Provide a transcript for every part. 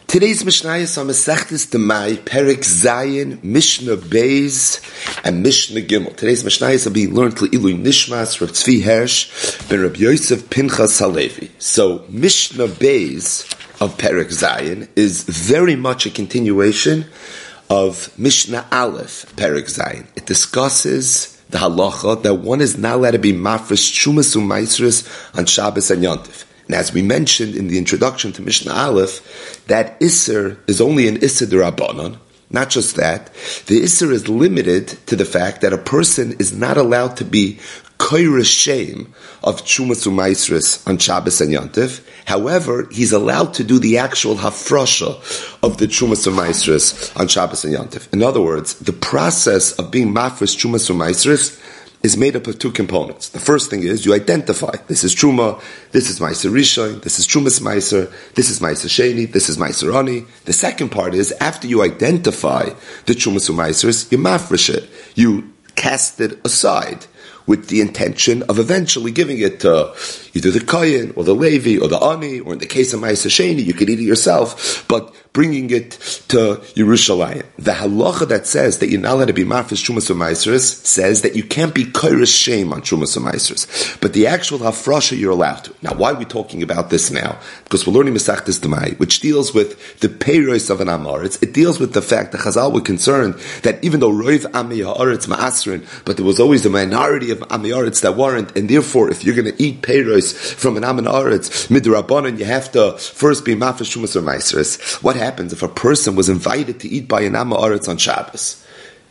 Today's Mishnah is on Masechtas Demai, Perek Zayin, Mishnah Beis, and Mishnah Gimel. Today's Mishnah is being learned to Ilui Nishmas, Rav Tzvi Hersh, Ben Rabbi Yosef Pinchas Halevi. So Mishnah Beis of Perek Zayin is very much a continuation of Mishnah Aleph, Perek Zayin. It discusses the halacha that one is not allowed to be mafresh Chumas u'Maisros on Shabbos and Yontif. And as we mentioned in the introduction to Mishnah Aleph, that Isser is only an Isser d'Rabbanan. Not just that, the Isser is limited to the fact that a person is not allowed to be koyreh shem of Chumas u'Maisros on Shabbos and Yontif. However, he's allowed to do the actual hafrasha of the Chumas u'Maisros on Shabbos and Yontif. In other words, the process of being mafresh Chumas u'Maisros is made up of two components. The first thing is you identify, this is Truma, this is Meiser Rishon, this is Trumas Meiser, this is Meiser Sheni, this is Meiser Ani. The second part is, after you identify the Trumas Meisers, you mafresh it. You cast it aside with the intention of eventually giving it to either the Kohen, or the Levi, or the Ani, or in the case of Meiser Sheni, you could eat it yourself, but bringing it to Yerushalayim. The halacha that says that you're not allowed to be mafresh Trumas Meisers says that you can't be koyreh shem on Trumas Meisers, but the actual hafrasha you're allowed to. Now, why are we talking about this now? Because we're learning Masechtas Demai, which deals with the peiros of an Amoritz. It deals with the fact that Chazal were concerned that even though Roiv Ami Ha'aretz Ma'asrin, but there was always a minority of Ami Ha'aretz that weren't, and therefore, if you're going to eat peiros from an Ami Ha'aretz midrabanan, you have to first be mafresh Trumas Meisers. What happens if a person was invited to eat by an Ami Ha'aretz on Shabbos?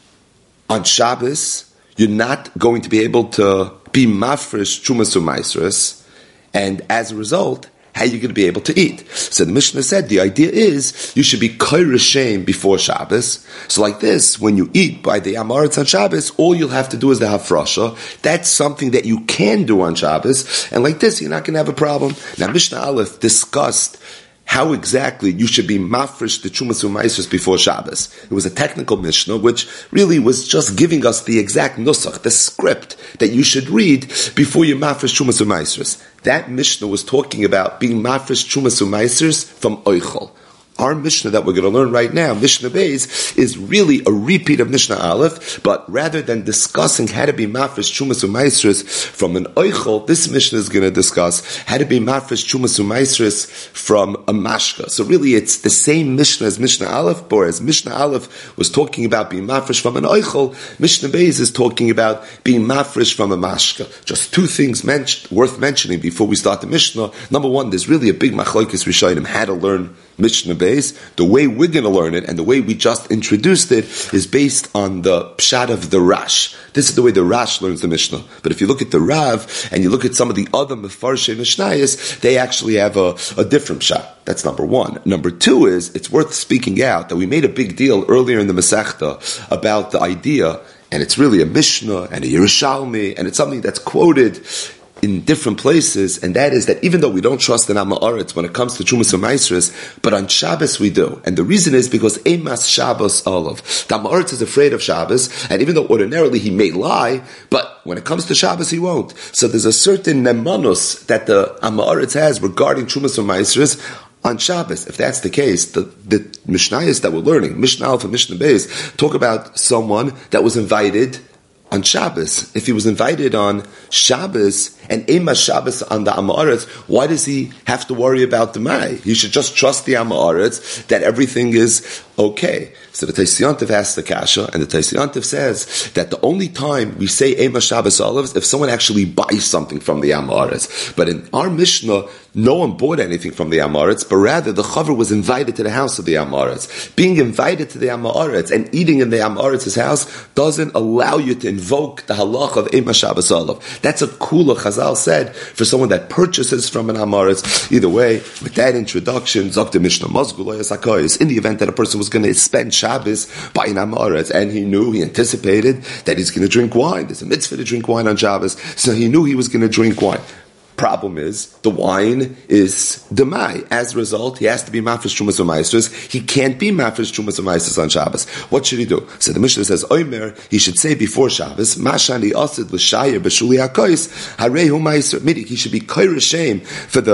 On Shabbos, you're not going to be able to be mafresh Trumas Meisers, and as a result, how are you going to be able to eat? So the Mishnah said the idea is you should be koyreh shem before Shabbos. So like this, when you eat by the Ami Ha'aretz on Shabbos, all you'll have to do is the hafrasha. That's something that you can do on Shabbos, and like this, you're not going to have a problem. Now Mishnah Aleph discussed how exactly you should be mafresh the Chumas u'Maisros before Shabbos. It was a technical Mishnah, which really was just giving us the exact nusach, the script that you should read before you mafresh Chumas u'Maisros. That Mishnah was talking about being mafresh Chumas u'Maisros from Oichel. Our Mishnah that we're going to learn right now, Mishnah Beis, is really a repeat of Mishnah Aleph, but rather than discussing how to be mafresh Chumas u'Maisros from an Oichel, this Mishnah is going to discuss how to be mafresh Chumas u'Maisros from a mashka. So really it's the same Mishnah as Mishnah Aleph, but as Mishnah Aleph was talking about being mafresh from an Oichel, Mishnah Beis is talking about being mafresh from a mashka. Just two things worth mentioning before we start the Mishnah. Number one, there's really a big machlokes rishonim how to learn Mishnah Beis. The way we're going to learn it and the way we just introduced it is based on the pshat of the Rash. This is the way the Rash learns the Mishnah. But if you look at the Rav and you look at some of the other Mefarshei Mishnayos, they actually have a different pshat. That's number one. Number two is, it's worth speaking out that we made a big deal earlier in the Masechta about the idea, and it's really a Mishnah and a Yerushalmi, and it's something that's quoted in different places, and that is that even though we don't trust in Ami Ha'aretz when it comes to Chumas u'Maisros, but on Shabbos we do. And the reason is because Emas Shabbos Olav. The Ami Ha'aretz is afraid of Shabbos, and even though ordinarily he may lie, but when it comes to Shabbos he won't. So there's a certain nemanus that the Ami Ha'aretz has regarding Chumas u'Maisros on Shabbos. If that's the case, the Mishnayos that we're learning, Mishnah Aleph and Mishnah Beis, talk about someone that was invited on Shabbos. If he was invited on Shabbos and Emas Shabbos on the Ami Ha'aretz, why does he have to worry about the Mai? He should just trust the Ami Ha'aretz that everything is okay. So the Tosfos Yontif asks the kasha, and the Tosfos Yontif says that the only time we say Emas Shabbos Olav is if someone actually buys something from the Ami Ha'aretz. But in our Mishnah, no one bought anything from the Ami Ha'aretz, but rather the chaver was invited to the house of the Ami Ha'aretz. Being invited to the Ami Ha'aretz and eating in the Ami Ha'aretz's house doesn't allow you to invoke the halach of Emas Shabbos Olav. That's a kula, Chazal said, for someone that purchases from an Ami Ha'aretz. Either way, with that introduction, Zok the Mishnah Mazgul Sakais, in the event that a person was going to spend Shabbos by an Ami Ha'aretz, and he anticipated that he's going to drink wine. There's a mitzvah to drink wine on Shabbos, so he knew he was going to drink wine. Problem is, the wine is demai. As a result, he has to be mafresh Chumas u'Maisros. He can't be mafresh Chumas u'Maisros on Shabbos. What should he do? So the Mishnah says, Omer, he should say before Shabbos, Mashani asid l'shayer b'shuli hakois, harehu ma'aser. Meaning, he should be koyreh shem for the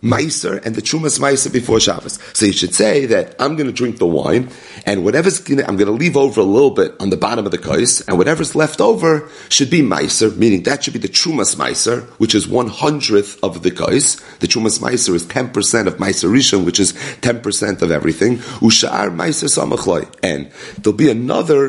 Meiser and the Trumas Meiser before Shabbos. So you should say that I'm going to drink the wine, and I'm going to leave over a little bit on the bottom of the kais, and whatever's left over should be Meiser, meaning that should be the Trumas Meiser, which is 1/100th of the kais. The Trumas Meiser is 10% of Meiser Rishon, which is 10% of everything. Ushar Meiser Samachloi. And there'll be another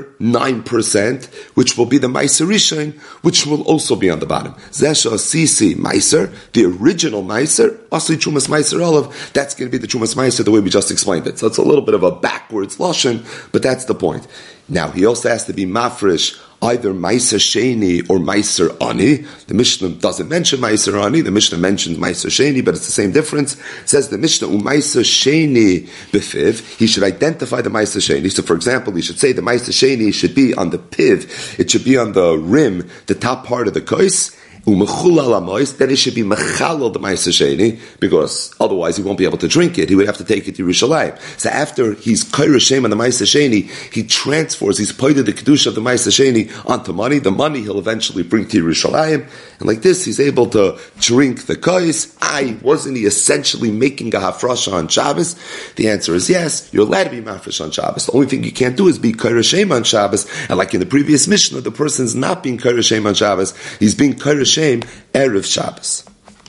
9%, which will be the Meiser Rishon, which will also be on the bottom. Zesha Sisi Meiser, the original Meiser, Asli Trumas Meiser Olav, that's going to be the Trumas Meiser the way we just explained it. So it's a little bit of a backwards lashon, but that's the point. Now, he also has to be mafresh, either Meiser Sheni or Meiser Ani. The Mishnah doesn't mention Meiser Ani, the Mishnah mentions Meiser Sheni, but it's the same difference. It says the Mishnah, Meiser Sheni Befiv, he should identify the Meiser Sheni. So for example, he should say the Meiser Sheni should be on the piv, it should be on the rim, the top part of the kois, then it should be mechalal the Meiser Sheni, because otherwise he won't be able to drink it. He would have to take it to Yerushalayim. So after he's kaira shem on the Meiser Sheni, he transfers, he's pointed the kedusha of the Meiser Sheni onto money. The money he'll eventually bring to Yerushalayim, and like this he's able to drink the kais. Wasn't he essentially making a hafrasha on Shabbos? The answer is yes. You're allowed to be mafresh on Shabbos. The only thing you can't do is be kaira shem on Shabbos. And like in the previous Mishnah, the person's not being kaira shem on Shabbos. He's being kaira shem Erev Shabbos.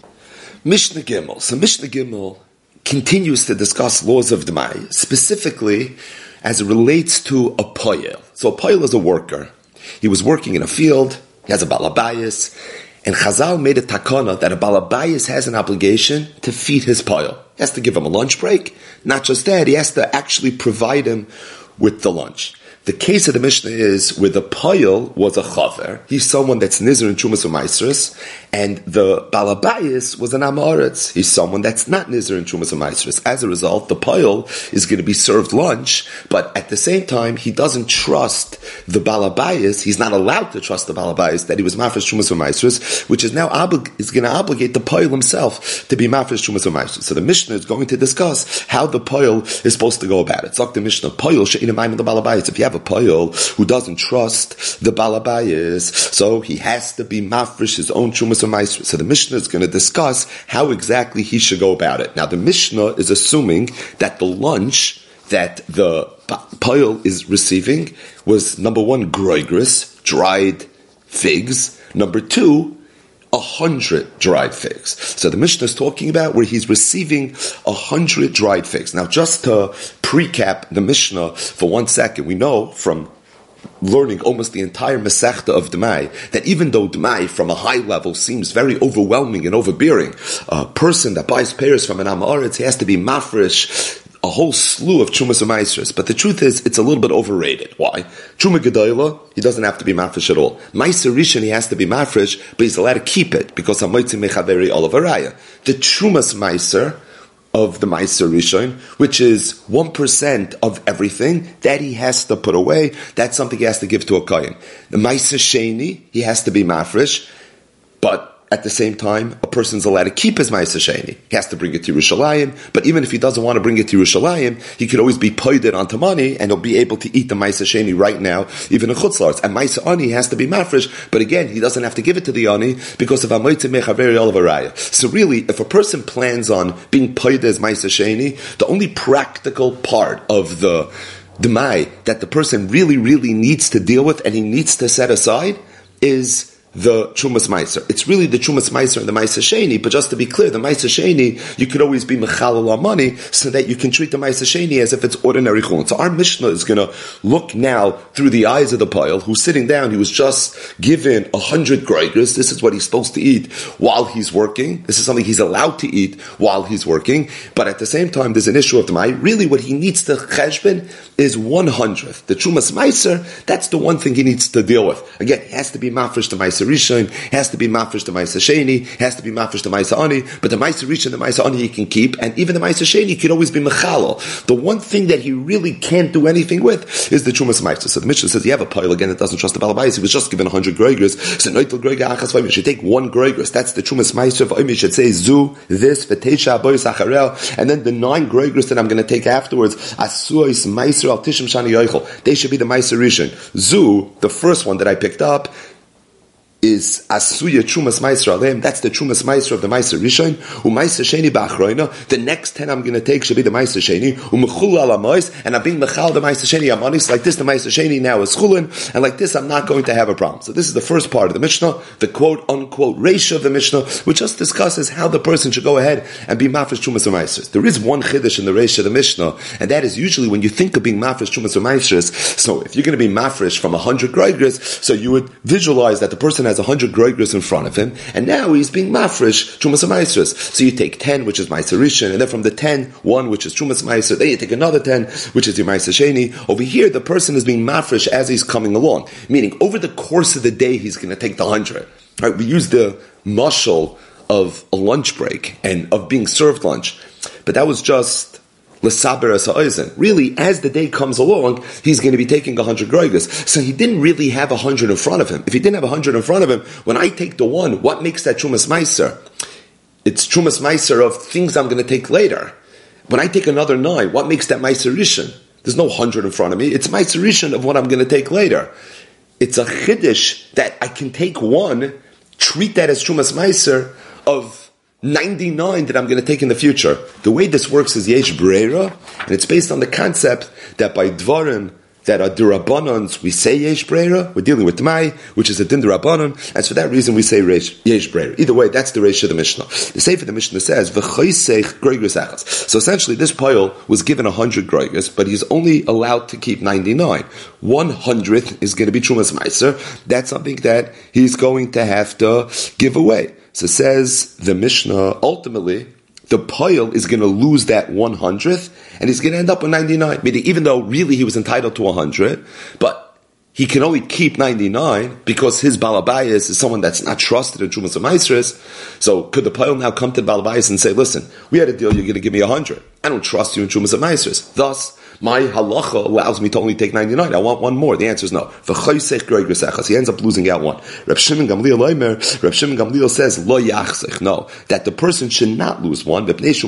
Mishnah Gimel. So Mishnah Gimel continues to discuss laws of Demai, specifically as it relates to a poyel. So a poyel is a worker. He was working in a field, he has a balabayas, and Chazal made a takana that a balabayas has an obligation to feed his poyel. He has to give him a lunch break. Not just that, he has to actually provide him with the lunch. The case of the Mishnah is where the poyel was a chaver. He's someone that's nizer in Trumas U'Maisros, and the balabayas was an amaretz. He's someone that's not nizer in Trumas U'Maisros. As a result, the poyel is going to be served lunch, but at the same time, he doesn't trust the balabayas. He's not allowed to trust the balabayas that he was mafresh Trumas U'Maisros, which is now is going to obligate the poyel himself to be mafresh Trumas U'Maisros. So the Mishnah is going to discuss how the poyel is supposed to go about it. Zok the Mishnah, poyel she'ina ma'im the balabayas. If you have a poyel who doesn't trust the balabayas, so he has to be mafresh his own Trumas U'Maisros. So the Mishnah is going to discuss how exactly he should go about it. Now the Mishnah is assuming that the lunch that the poyel is receiving was number one, groigris, dried figs, number two, 100 dried figs. So the Mishnah is talking about where he's receiving 100 dried figs. Now just to recap the Mishnah for 1 second, we know from learning almost the entire Masechta of Demai that even though Demai from a high level seems very overwhelming and overbearing, a person that buys pears from an Amaretz, he has to be mafresh a whole slew of Trumas U'Maisros. But the truth is, it's a little bit overrated. Why? Truma Gedoyla, he doesn't have to be mafresh at all. Meiser Rishon, he has to be mafresh, but he's allowed to keep it, because Hamoitzi Mechaveri Olavaraya. The Trumas Meiser of the Meiser Rishon, which is 1% of everything, that he has to put away, that's something he has to give to a Kohen. The Meiser Sheni, he has to be mafresh, but at the same time, a person's allowed to keep his Meiser Sheni. He has to bring it to Yerushalayim, but even if he doesn't want to bring it to Yerushalayim, he could always be poided onto money, and he'll be able to eat the Meiser Sheni right now, even in Chutz La'aretz. And Meiser Ani has to be mafresh, but again, he doesn't have to give it to the Ani, because of Hamoitzi Mechaveri Olavaraya. So really, if a person plans on being poided as Meiser Sheni, the only practical part of the Demai that the person really, really needs to deal with, and he needs to set aside, is the Trumas Meiser. It's really the Trumas Meiser and the Meiser Sheni, but just to be clear, the Meiser Sheni, you could always be mechalal on money, so that you can treat the Meiser Sheni as if it's ordinary chulin. So our Mishnah is going to look now through the eyes of the poyel, who's sitting down, he was just given 100 groigers. This is what he's supposed to eat while he's working. This is something he's allowed to eat while he's working, but at the same time, there's an issue of Demai. Really what he needs to cheshbon is 100th. The Trumas Meiser, that's the one thing he needs to deal with. Again, he has to be mafresh to Meiser Rishon, has to be mafresh to Meiser Sheni, has to be mafresh to Meiser Ani, but the Meiser Rishon and the Meiser Ani he can keep, and even the Meiser Sheni could always be mechalal. The one thing that he really can't do anything with is the Trumas Meiser. So the Mishnah says, you have a poyel again that doesn't trust the Balabayas, he was just given 100 groigers, so noitel groiger achas v'ayim, you should take 1 groigers, that's the Trumas Meiser v'ayim, you should say, zu, this, v'teisha aboyis acharel, and then the 9 groigers that I'm going to take afterwards, asuos Meiser al tishim shani yoichel, they should be the Meiser Rishon. Zu, the first one that I picked up, is asuya trumas meiser aleim. That's the trumas meiser of the meiser rishon. Umeiser sheni ba'achroina. The next 10 I'm going to take should be the meiser sheni. Umechul ala mois, and I'm being mechal the meiser sheni amanis. Like this, the meiser sheni now is chulin, and like this, I'm not going to have a problem. So this is the first part of the Mishnah, the quote unquote ratio of the Mishnah, which just discusses how the person should go ahead and be mafresh trumas or meisers. There is one chiddush in the ratio of the Mishnah, and that is usually when you think of being mafresh trumas or meisers. So if you're going to be mafresh from 100 groigers, so you would visualize that the person has 100 groigers in front of him, and now he's being mafresh trumas maisers. So you take 10, which is meiser rishon, and then from the 10, 1, which is trumas meiser, then you take another 10, which is your meiser sheni. Over here, the person is being mafresh as he's coming along, meaning over the course of the day, he's going to take the 100. Right? We use the mashal of a lunch break and of being served lunch, but that was just l'saber as ha'ozen. Really, as the day comes along, he's going to be taking 100 groigas. So he didn't really have 100 in front of him. If he didn't have 100 in front of him, when I take the 1, what makes that trumas meiser? It's trumas meiser of things I'm going to take later. When I take another 9, what makes that meiser rishon? There's no 100 in front of me. It's meiser rishon of what I'm going to take later. It's a chiddush that I can take 1, treat that as trumas meiser of 99 that I'm going to take in the future. The way this works is yesh breira, and it's based on the concept that by dvarim that are durabanans, we say yesh breira. We're dealing with Tmai, which is a din durabanan, and for that reason we say yesh breira. Either way, that's the ratio of the Mishnah. The Sefer the Mishnah says v'choisech groigers achas. So essentially, this pile was given 100 groigers, but he's only allowed to keep 99. 100th is going to be trumas meiser. That's something that he's going to have to give away. So says the Mishnah, ultimately, the pile is going to lose that 100th, and he's going to end up with 99. Meaning, even though really he was entitled to 100, but he can only keep 99 because his balabayas is someone that's not trusted in Trumas Maisres. So could the pile now come to the balabayas and say, listen, we had a deal, you're going to give me 100. I don't trust you in Trumas Maisres. Thus, my halacha allows me to only take 99. I want 1 more. The answer is no. He ends up losing out 1. Reb Shimon Gamliel says, lo yachsech. No, that the person should not lose 1. Because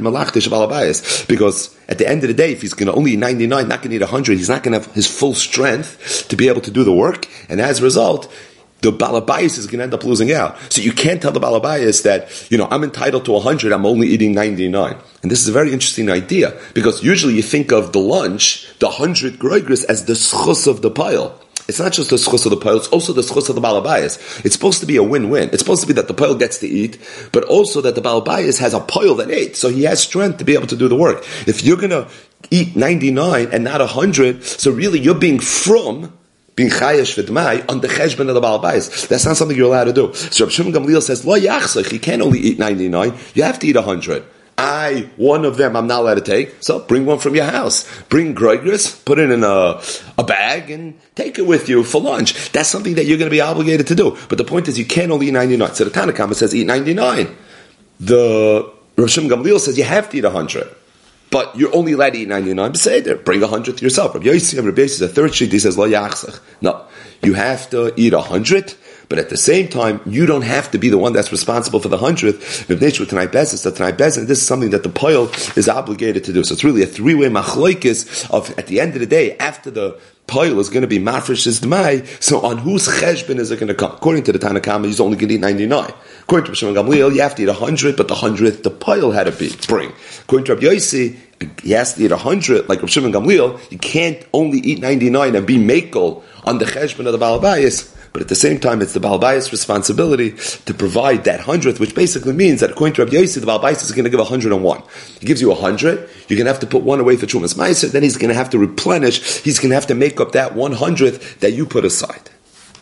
at the end of the day, if he's going to only 99, not going to need 100, he's not going to have his full strength to be able to do the work. And as a result, the balabayas is going to end up losing out. So you can't tell the balabayas that, I'm entitled to 100, I'm only eating 99. And this is a very interesting idea, because usually you think of the lunch, the 100 groigers, as the schus of the pile. It's not just the schus of the pile, it's also the schus of the balabayas. It's supposed to be a win-win. It's supposed to be that the pile gets to eat, but also that the balabayas has a pile that ate, so he has strength to be able to do the work. If you're going to eat 99 and not 100, so really you're being chayesh v'dmai on the cheshbon of the balabayas. That's not something you're allowed to do. So Reb Shimon Gamliel says, lo yachsech, you can't only eat 99, you have to eat 100. One of them I'm not allowed to take, so bring one from your house. Bring groigers, put it in a bag, and take it with you for lunch. That's something that you're going to be obligated to do. But the point is, you can't only eat 99. So the Tanna Kama says, eat 99. The Reb Shimon Gamliel says, you have to eat 100. But you're only allowed to eat 99. Bring 100 to yourself. Rabbi Yossi is a third sheet. He says, lo yachsech. No. You have to eat 100, but at the same time, you don't have to be the one that's responsible for the 100th. This is something that the pile is obligated to do. So it's really a 3-way machlokes of, at the end of the day, after the pile is going to be mafresh is d'mai, so on whose cheshbon is it going to come? According to the Tanna Kama, he's only going to eat 99. According to Shimon Gamliel, you have to eat 100, but the 100th, the pile had to bring. According to Rabbi Yossi, he has to eat 100, like Rabbi Shimon Gamliel, you can't only eat 99 and be mekel on the cheshbon of the balabayas. But at the same time, it's the balabayas' responsibility to provide that 100th, which basically means that according to Rabbi Yossi, the balabayas is going to give 101. He gives you 100, you're going to have to put 1 away for Trumas Meiser, then he's going to have to replenish, he's going to have to make up that 100th that you put aside.